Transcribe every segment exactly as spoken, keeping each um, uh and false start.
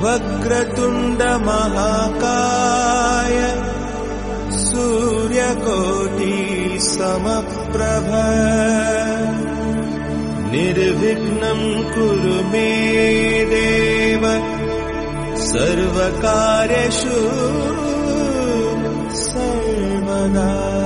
वक्रतुंड महाकाय सूर्यकोटि समप्रभ निर्विघ्नं कुरु मे देव सर्वकार्येषु सर्वदा।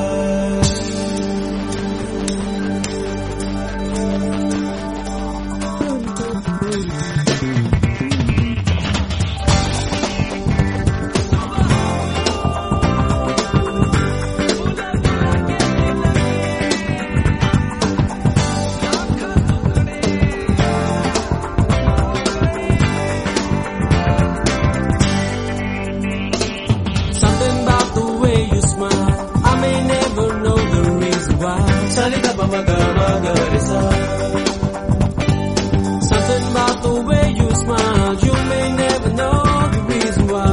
Something about the way you smile, you may never know the reason why.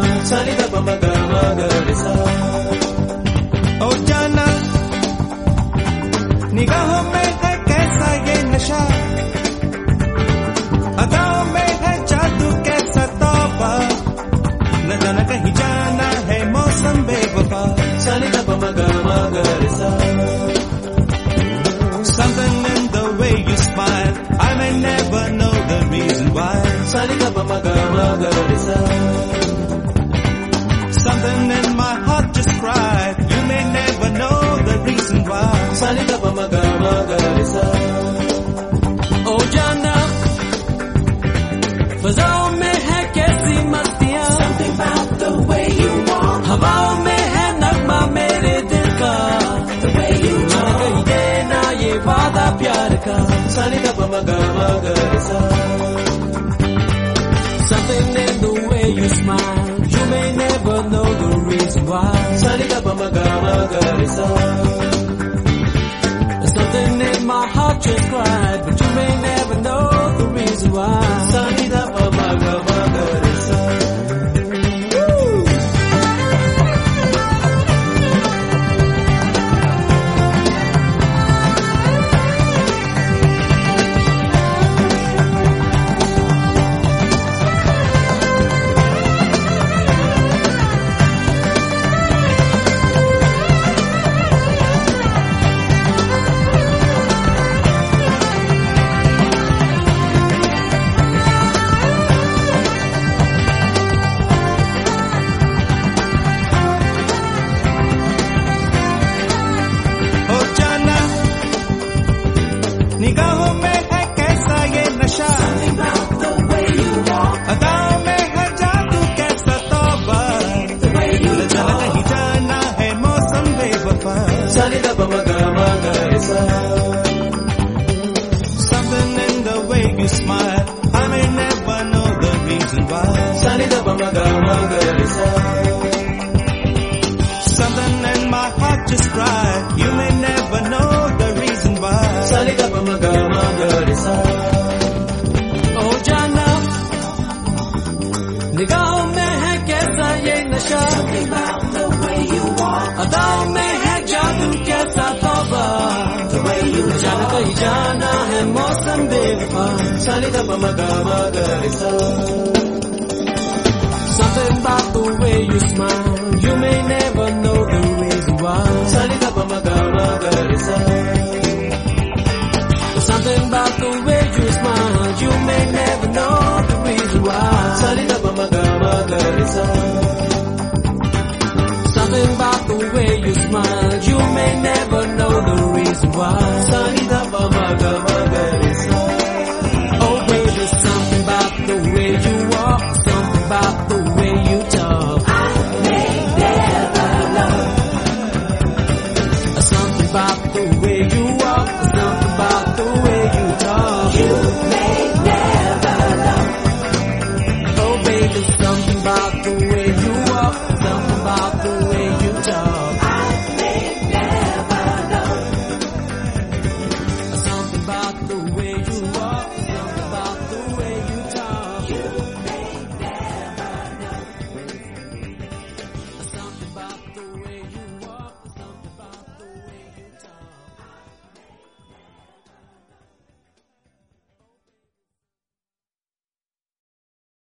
Oh जाना निगाहों में है कैसा ये नशा, अदाओं में है जादू कैसा तौबा, न जाना कहीं जाना है मौसम बेवफा। Something in the way you smile, I may never know the reason why. Something in my heart just cried, you may never know the reason why. Oh जाना फज़ाओं में है कैसी मस्तियाँ, Something about the way you walk, हवाओं में है नगमा मेरे दिल का, the way you जाना कहीं देना ये वादा प्यार का। Something in the way you smile, you may never know the reason why. Something in my heart just cried, but you may never know the reason why. निगाहों में है कैसा ये नशा, Something about the way you walk, अदाओं में है जादू कैसा तौबा, the way you न जाना talk. कहीं जाना है मौसम बेवफा। Something in the way you smile, I may never know the reason why. Something in my heart just cried, you may never know the reason why. Oh जाना निगाहों में है कैसा ये नशा, Something about the way you walk, अदाओं में है जादू कैसा तौबा, the way you जाना talk. कहीं जाना है मौसम बेवफा। Something about the way you smile, you may never know the reason why.